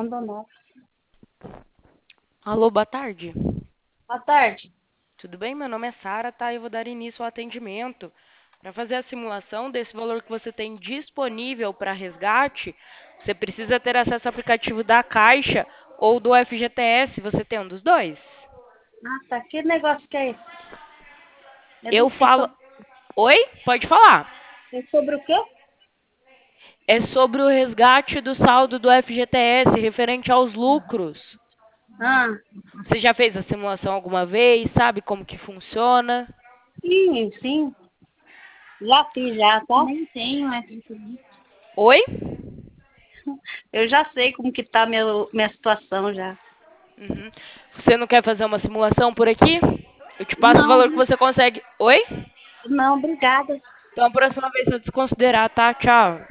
Rondonópolis. Alô, boa tarde. Boa tarde. Tudo bem? Meu nome é Sara, tá? Eu vou dar início ao atendimento. Para fazer a simulação desse valor que você tem disponível para resgate, você precisa ter acesso ao aplicativo da Caixa ou do FGTS. Você tem um dos dois? Ah, tá. Que negócio que é esse? Eu falo. Oi? Pode falar. É sobre o quê? É sobre o resgate do saldo do FGTS referente aos lucros. Ah, Você já fez a simulação alguma vez? Sabe como que funciona? sim, sim. Já fiz já, tá? Nem tenho essa. Oi? Eu já sei como que tá minha situação já. Uhum. Você não quer fazer uma simulação por aqui? Eu te passo o Não, valor que você consegue. Oi? não, obrigada. Então, a próxima vez eu desconsiderar, tá? Tchau.